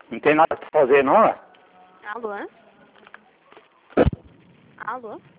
Não tem nada pra fazer, não, é? Alô? Alô?